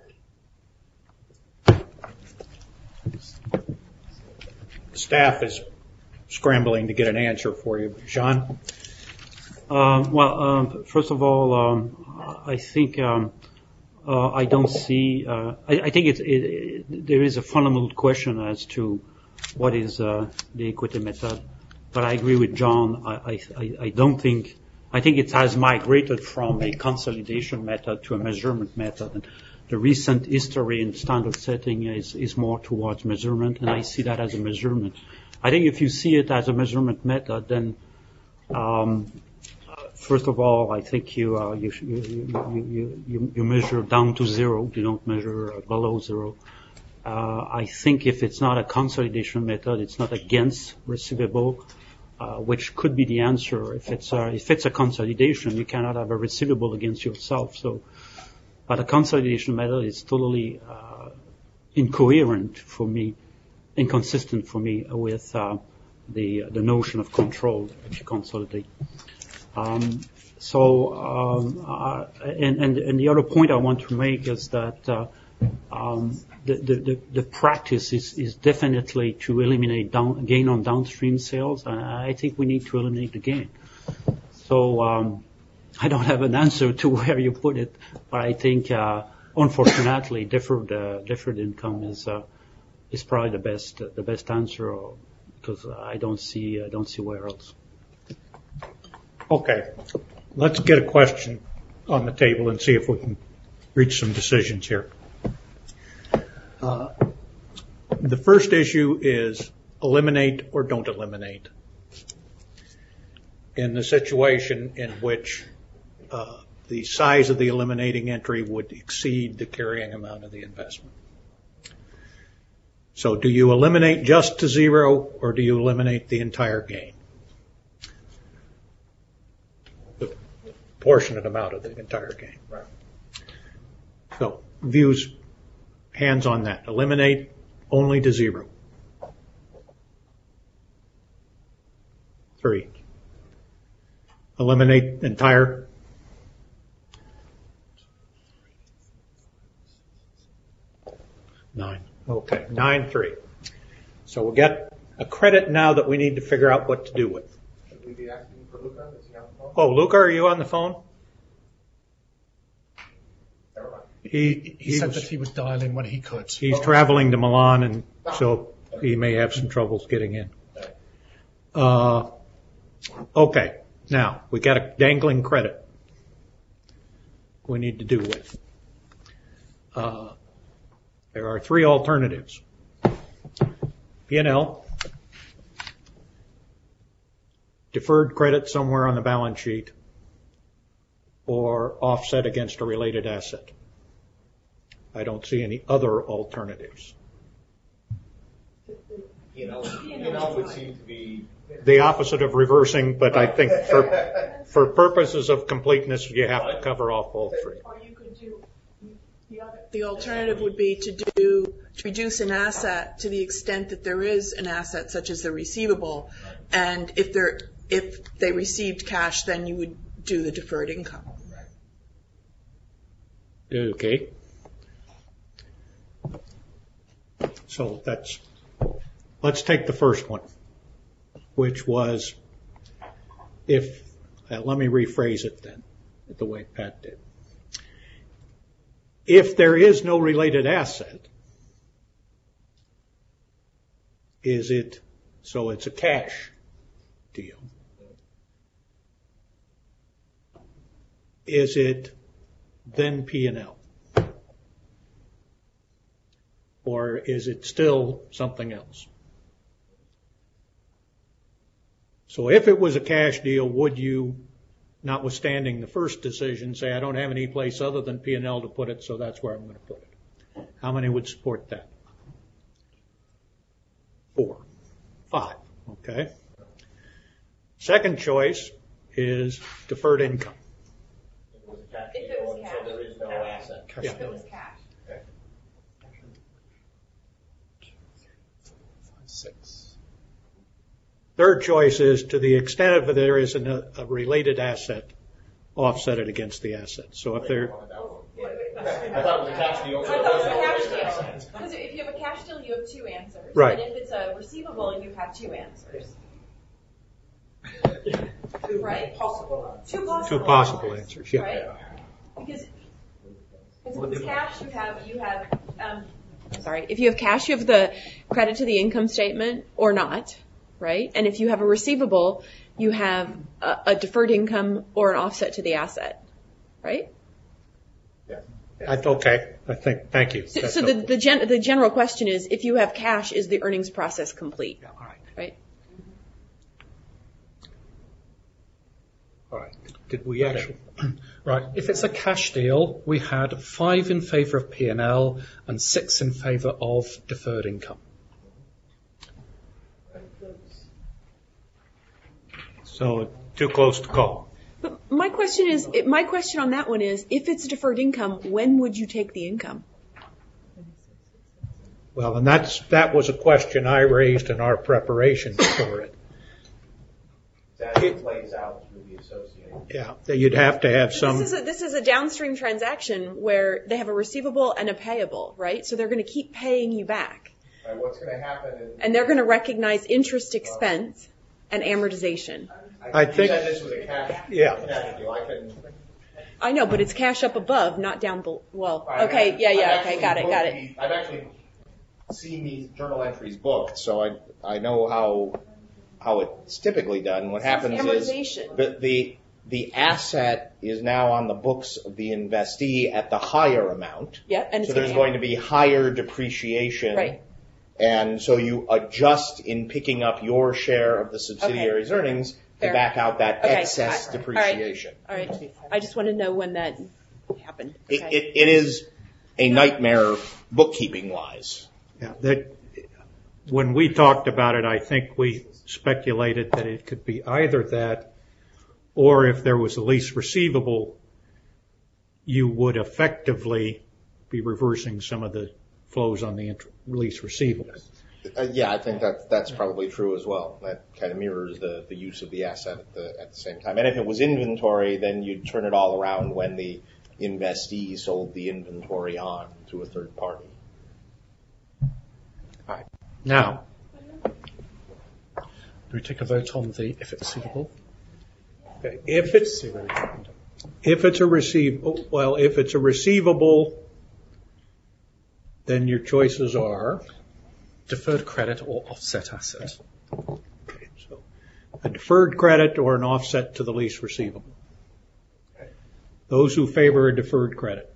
Speaker 1: Staff is scrambling to get an answer for you. Jean?
Speaker 15: Um, well, um, first of all, um, I think um, uh, I don't see. Uh, I, I think it's, it, it, there is a fundamental question as to what is uh, the equity method. But I agree with John. I, I, I don't think. I think it has migrated from a consolidation method to a measurement method. And the recent history in standard setting is, is more towards measurement, and I see that as a measurement. I think if you see it as a measurement method, then um, first of all, I think you, uh, you, you, you, you, you measure down to zero. You don't measure below zero. Uh, I think if it's not a consolidation method, it's not against receivable, uh, which could be the answer. If it's a, if it's a consolidation, you cannot have a receivable against yourself. So, but a consolidation method is totally uh, incoherent for me, inconsistent for me with uh, the the notion of control if you consolidate. Um, so, um, uh, and, and and the other point I want to make is that uh, um, the, the the practice is is definitely to eliminate down, gain on downstream sales, and I think we need to eliminate the gain. So. Um, I don't have an answer to where you put it, but I think, uh, unfortunately, deferred, uh, deferred income is, uh, is probably the best, uh, the best answer, because I don't see, I don't see where else.
Speaker 1: Okay. Let's get a question on the table and see if we can reach some decisions here. Uh, the first issue is eliminate or don't eliminate. In the situation in which Uh, the size of the eliminating entry would exceed the carrying amount of the investment. So do you eliminate just to zero, or do you eliminate the entire gain? The proportionate amount of the entire gain. Right. So views, hands on that. Eliminate only to zero. Three. Eliminate entire. Nine. Okay, nine three. So we'll get a credit now that we need to figure out what to do with.
Speaker 16: Should we be asking for Luca? Is he on the phone?
Speaker 1: Oh, Luca, are you on the phone? He, he,
Speaker 3: he said
Speaker 1: was,
Speaker 3: that he would dial in when he could.
Speaker 1: He's traveling to Milan, and so he may have some troubles getting in. Uh, okay, now we got a dangling credit we need to do with. Uh, There are three alternatives. P and L, deferred credit somewhere on the balance sheet, or offset against a related asset. I don't see any other alternatives.
Speaker 9: You know, you know, would seem to be
Speaker 1: the opposite of reversing, but I think for for purposes of completeness, you have to cover off all three.
Speaker 11: Or you could do the other. The alternative would be to do to reduce an asset to the extent that there is an asset, such as the receivable, and if there if they received cash, then you would do the deferred income.
Speaker 1: Okay. So that's, let's take the first one, which was if, uh, let me rephrase it then, the way Pat did. If there is no related asset, is it, so it's a cash deal. Is it then P and L? Or is it still something else? So if it was a cash deal, would you, notwithstanding the first decision, say, I don't have any place other than P and L to put it, so that's where I'm going to put it? How many would support that? Four. Five. Okay. Second choice is deferred income.
Speaker 9: If it was cash. So there is no asset.
Speaker 1: Yeah.
Speaker 13: If it was cash.
Speaker 3: Six.
Speaker 1: Third choice is to the extent of there is an, a related asset, offset it against the asset. So if there,
Speaker 9: I thought it was a cash deal.
Speaker 13: I thought it was a cash deal. Because if you have a cash deal, you have two answers.
Speaker 1: Right.
Speaker 13: And if it's a receivable, you have two answers. Right?
Speaker 11: Possible.
Speaker 13: Two possible.
Speaker 1: two possible answers, yeah.
Speaker 13: Right? Because if it's cash, you have you have. Um,
Speaker 17: Sorry, if you have cash, you have the credit to the income statement or not, right? And if you have a receivable, you have a, a deferred income or an offset to the asset, right?
Speaker 1: Yeah. I, okay. I think. Thank you.
Speaker 17: So, so the the, gen, the general question is, if you have cash, is the earnings process complete?
Speaker 1: Yeah, all right.
Speaker 17: Right.
Speaker 1: All right. Did we actually?
Speaker 3: Right. If it's a cash deal, we had five in favour of P and L and six in favour of deferred income.
Speaker 1: So too close to call.
Speaker 17: But my question is, my question on that one is, if it's deferred income, when would you take the income?
Speaker 1: Well, and that's that was a question I raised in our preparation for it.
Speaker 9: That it plays out through the association.
Speaker 1: Yeah, that you'd have to have some.
Speaker 17: This is, a, this is a downstream transaction where they have a receivable and a payable, right? So they're going to keep paying you back.
Speaker 9: Right, what's going to happen is...
Speaker 17: And they're going to recognize interest expense and amortization.
Speaker 1: I
Speaker 9: you
Speaker 1: think.
Speaker 9: said this was a cash,
Speaker 1: Yeah.
Speaker 9: cash deal. I can...
Speaker 17: I know, but it's cash up above, not down below. Well,
Speaker 9: Right,
Speaker 17: okay,
Speaker 9: I've-
Speaker 17: yeah,
Speaker 9: I've
Speaker 17: yeah,
Speaker 9: actually
Speaker 17: okay, got it,
Speaker 9: booked
Speaker 17: got it.
Speaker 9: these- I've actually seen these journal entries booked, so I I know how how it's typically done. What happens is
Speaker 17: Amortization.
Speaker 9: the, the the asset is now on the books of the investee at the higher amount.
Speaker 17: Yep, and
Speaker 9: So
Speaker 17: it's
Speaker 9: there's
Speaker 17: gonna-
Speaker 9: going to be higher depreciation.
Speaker 17: Right.
Speaker 9: And so you adjust in picking up your share of the subsidiary's earnings to
Speaker 17: Fair.
Speaker 9: back out that
Speaker 17: Okay.
Speaker 9: excess
Speaker 17: I-
Speaker 9: depreciation.
Speaker 17: All right. All right. I just want to know when that happened.
Speaker 9: It,
Speaker 17: Okay.
Speaker 9: it, it is a nightmare bookkeeping wise.
Speaker 1: Yeah, that, when we talked about it, I think we speculated that it could be either that, or if there was a lease receivable, you would effectively be reversing some of the flows on the int- lease receivable.
Speaker 9: Uh, yeah, I think that that's probably true as well. That kind of mirrors the, the use of the asset at the at the same time. And if it was inventory, then you'd turn it all around when the investee sold the inventory on to a third party.
Speaker 1: All right. Now,
Speaker 3: Do we take a vote on the if it's suitable?
Speaker 1: okay, if it's if it's a receive well, if it's a receivable, then your choices are
Speaker 3: Deferred credit or offset asset?
Speaker 1: okay, so a deferred credit or an offset to the lease receivable. Those who favor a deferred credit.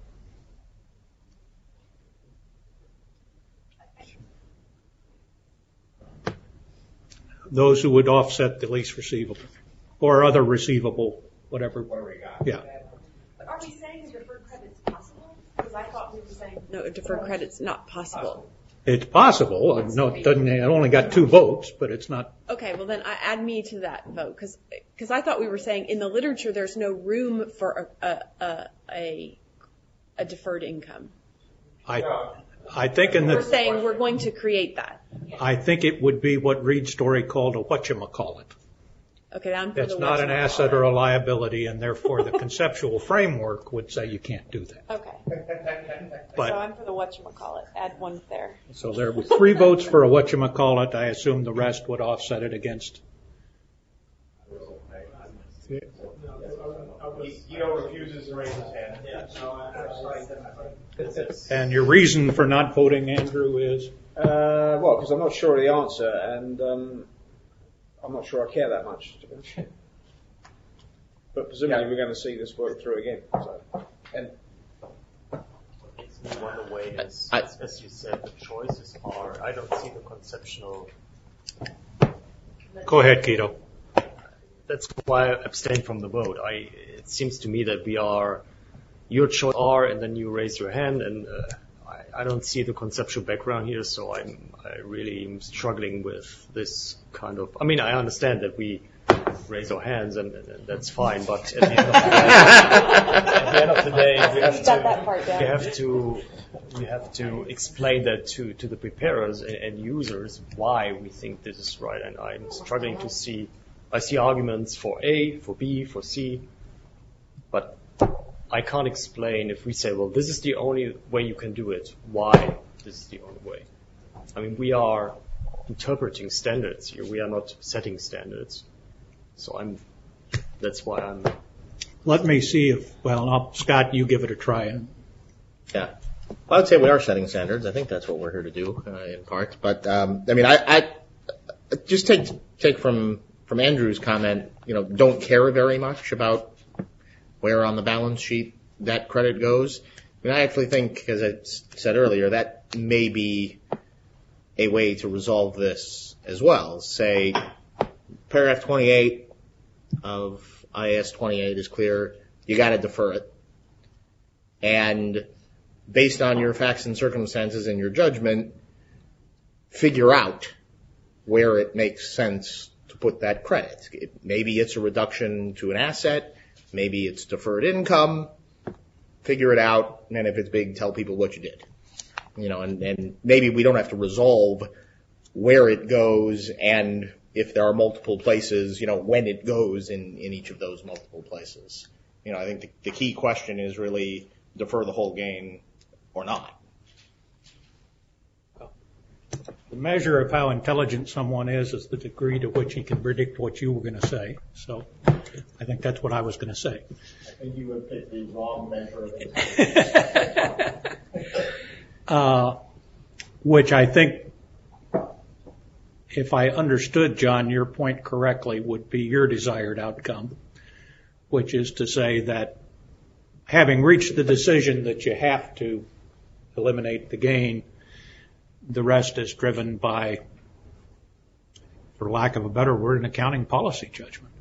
Speaker 1: Those who would offset the lease receivable or other receivable, whatever.
Speaker 9: Whatever you got.
Speaker 1: Yeah.
Speaker 13: But are we saying a deferred credit's possible? Because I thought we were saying
Speaker 17: No, a deferred credit's not possible.
Speaker 1: It's possible. No, it doesn't. It only got two votes, but it's not.
Speaker 17: Okay, well then I add me to that vote because because I thought we were saying in the literature there's no room for a a a, a, a deferred income.
Speaker 1: I I think in the
Speaker 17: We're saying we're going to create that.
Speaker 1: I think it would be what Reed Story called a whatchamacallit.
Speaker 17: Okay, I'm for
Speaker 1: It's
Speaker 17: the
Speaker 1: not an
Speaker 17: whatchamacallit.
Speaker 1: asset or a liability, and therefore the conceptual framework would say you can't do that.
Speaker 17: Okay.
Speaker 1: But-
Speaker 17: so I'm for the whatchamacallit. Add one there.
Speaker 1: So there were three votes for a whatchamacallit. I assume the rest would offset it against.
Speaker 16: Guido refuses to raise his hand. Yeah.
Speaker 1: And your reason for not voting, Andrew, is?
Speaker 5: Uh, well, because I'm not sure of the answer, and um, I'm not sure I care that much, to be honest. But presumably we're going to see this work through again. So. And
Speaker 18: In one way, as,
Speaker 9: I-
Speaker 18: as you said, the choices are, I don't see the conceptual.
Speaker 1: Go ahead, Guido.
Speaker 4: That's why I abstained from the vote. I, it seems to me that we are, your choice are, and then you raise your hand, and uh, I, I don't see the conceptual background here, so I'm I really am struggling with this kind of. I mean, I understand that we raise our hands, and, and, and that's fine, but at the end of the day, at the end of the day, we have
Speaker 17: You got that
Speaker 4: to
Speaker 17: part down.
Speaker 4: we have to we have to explain that to to the preparers and, and users why we think this is right, and I'm struggling to see. I see arguments for A, for B, for C, but I can't explain if we say, well, this is the only way you can do it, why this is the only way. I mean, we are interpreting standards here. We are not setting standards. So I'm, that's why I'm.
Speaker 1: Let me see if, well, I'll, Scott, you give it a try.
Speaker 9: Yeah. Well, I would say we are setting standards. I think that's what we're here to do, uh, in part. But, um, I mean, I, I just take, take from, from Andrew's comment, you know, don't care very much about where on the balance sheet that credit goes. I mean, I actually think, as I said earlier, that may be a way to resolve this as well. Say, paragraph twenty-eight of I A S twenty-eight is clear. You got to defer it. And based on your facts and circumstances and your judgment, figure out where it makes sense to put that credit. It, maybe it's a reduction to an asset. Maybe it's deferred income. Figure it out. And if it's big, tell people what you did. You know, and, and maybe we don't have to resolve where it goes and if there are multiple places, you know, when it goes in, in each of those multiple places. You know, I think the, the key question is really defer the whole gain or not.
Speaker 1: The measure of how intelligent someone is is the degree to which he can predict what you were going to say. So I think that's what I was going to say.
Speaker 18: I think you would pick the wrong measure of it.
Speaker 1: uh, which I think, if I understood, John, your point correctly, would be your desired outcome, which is to say that having reached the decision that you have to eliminate the gain, the rest is driven by, for lack of a better word, an accounting policy judgment.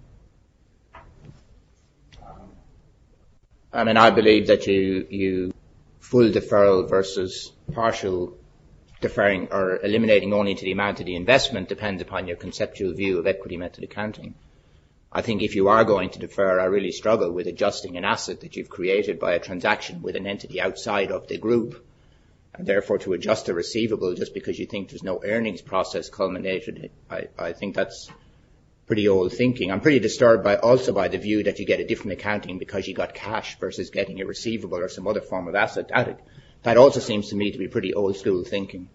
Speaker 6: I mean, I believe that you, you full deferral versus partial deferring or eliminating only to the amount of the investment depends upon your conceptual view of equity method accounting. I think if you are going to defer, I really struggle with adjusting an asset that you've created by a transaction with an entity outside of the group. And therefore, to adjust a receivable just because you think there's no earnings process culminated, I, I think that's pretty old thinking. I'm pretty disturbed by also by the view that you get a different accounting because you got cash versus getting a receivable or some other form of asset. That, that also seems to me to be pretty old school thinking.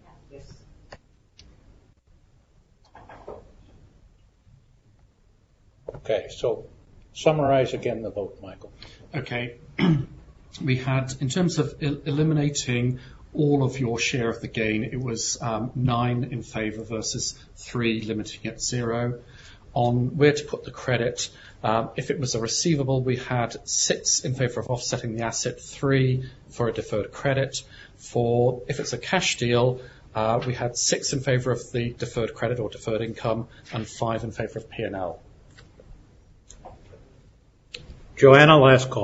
Speaker 1: Okay, so summarize again the vote, Michael.
Speaker 3: Okay. We had, in terms of el- eliminating all of your share of the gain, it was um, nine in favour versus three limiting at zero. On where to put the credit, um, if it was a receivable, we had six in favour of offsetting the asset, three for a deferred credit. For if it's a cash deal, uh, we had six in favour of the deferred credit or deferred income and five in favour of P and L.
Speaker 1: Joanna, last call.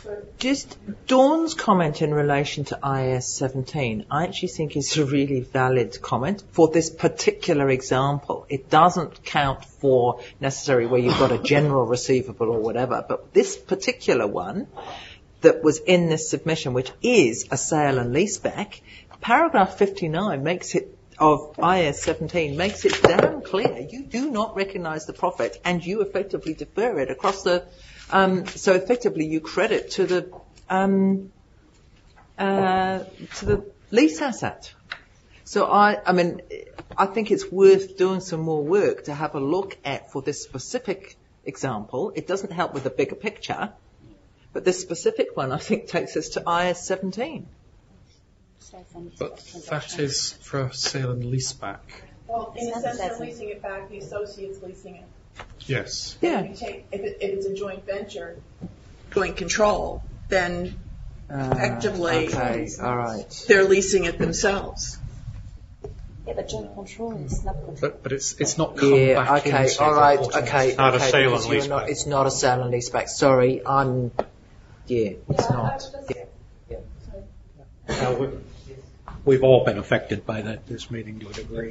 Speaker 7: Just Dawn's comment in relation to I A S seventeen, I actually think is a really valid comment for this particular example. It doesn't count for necessarily where you've got a general receivable or whatever, but this particular one that was in this submission, which is a sale and leaseback, paragraph fifty-nine makes it of I A S seventeen makes it damn clear you do not recognise the profit and you effectively defer it across the. Um, so effectively, you credit to the um, uh, to the lease asset. So I, I mean, I think it's worth doing some more work to have a look at for this specific example. It doesn't help with the bigger picture, but this specific one, I think, takes us to I A S seventeen.
Speaker 3: But that is for a sale and lease back.
Speaker 11: Well, in a sense, they're leasing it back, the associate's leasing it.
Speaker 3: Yes.
Speaker 11: Yeah. If, you take, if, it, if it's a joint venture, joint control, then
Speaker 7: Uh,
Speaker 11: effectively
Speaker 7: okay, all right.
Speaker 11: they're leasing it themselves.
Speaker 8: Yeah, but joint control is not control.
Speaker 3: But, but it's it's not come
Speaker 7: Yeah,
Speaker 3: back
Speaker 7: okay,
Speaker 3: into
Speaker 7: all right,
Speaker 3: the
Speaker 7: okay.
Speaker 1: It's not a
Speaker 7: okay,
Speaker 1: sale
Speaker 7: because
Speaker 1: and
Speaker 7: you're
Speaker 1: lease
Speaker 7: not-
Speaker 1: back.
Speaker 7: It's not a sale and lease back. Sorry, I'm, yeah, it's not. Yeah.
Speaker 1: Now, we- we've all been affected by that, this meeting to a degree.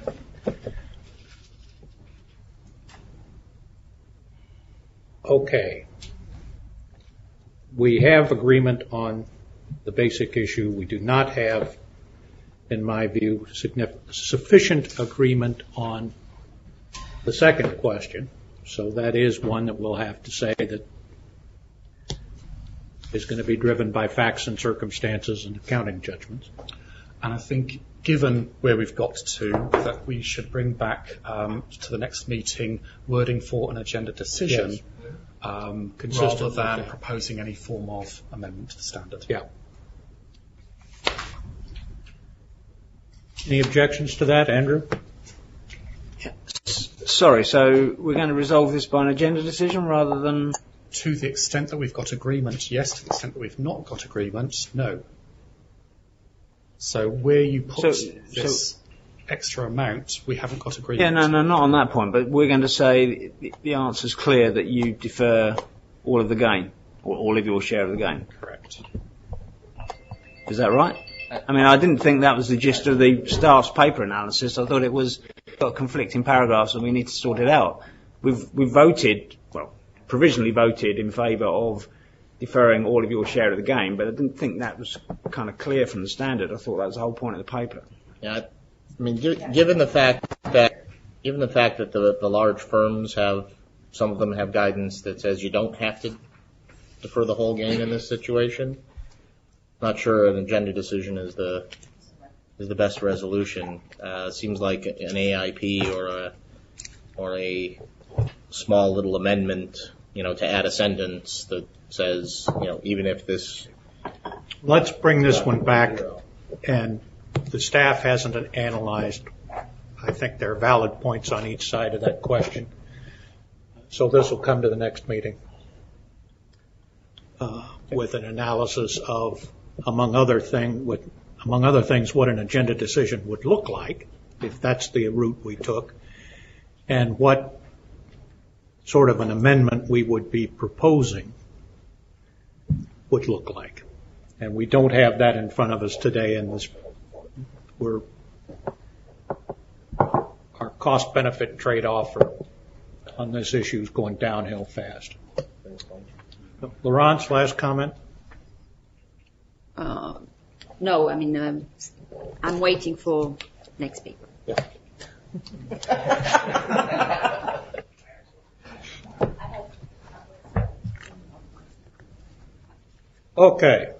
Speaker 1: Okay. We have agreement on the basic issue. We do not have, in my view, signif- sufficient agreement on the second question. So that is one that we'll have to say that is going to be driven by facts and circumstances and accounting judgments.
Speaker 3: And I think, given where we've got to, that we should bring back um, to the next meeting wording for an agenda decision,
Speaker 1: Yes.
Speaker 3: um,
Speaker 1: Consistent
Speaker 3: rather
Speaker 1: with
Speaker 3: than
Speaker 1: that.
Speaker 3: proposing any form of amendment to the standard.
Speaker 1: Yeah. Any objections to that, Andrew?
Speaker 5: Sorry, so we're going to resolve this by an agenda decision rather than...
Speaker 3: To the extent that we've got agreement, yes. To the extent that we've not got agreement, no. So where you put
Speaker 5: So-
Speaker 3: this
Speaker 5: so-
Speaker 3: extra amount, we haven't got
Speaker 5: Yeah,
Speaker 3: agreement.
Speaker 5: no, no, not on that point, but we're going to say the, the answer's clear that you defer all of the gain, or all of your share of the gain.
Speaker 3: Correct.
Speaker 5: Is that right? I mean, I didn't think that was the gist of the staff's paper analysis. I thought it was got conflicting paragraphs and we need to sort it out. We've, we've voted, well, provisionally voted in favour of deferring all of your share of the gain, but I didn't think that was kind of clear from the standard. I thought that was the whole point of the paper.
Speaker 9: Yeah, I mean, gi- given the fact that, given the fact that the, the large firms have, some of them have guidance that says you don't have to defer the whole gain in this situation, not sure an agenda decision is the, is the best resolution. Uh, seems like an A I P or a, or a small little amendment, you know, to add a sentence that says, you know, even if this.
Speaker 1: Let's bring this one back, and the staff hasn't analyzed. I think there are valid points on each side of that question. So this will come to the next meeting uh, with an analysis of, among other thing, what, among other things, what an agenda decision would look like if that's the route we took, and what sort of an amendment we would be proposing would look like. And we don't have that in front of us today, and this, we're, our cost-benefit trade-off on this issue is going downhill fast. Laurence, last comment?
Speaker 8: Uh, no, I mean, um, I'm waiting for next week.
Speaker 1: Yeah. Okay.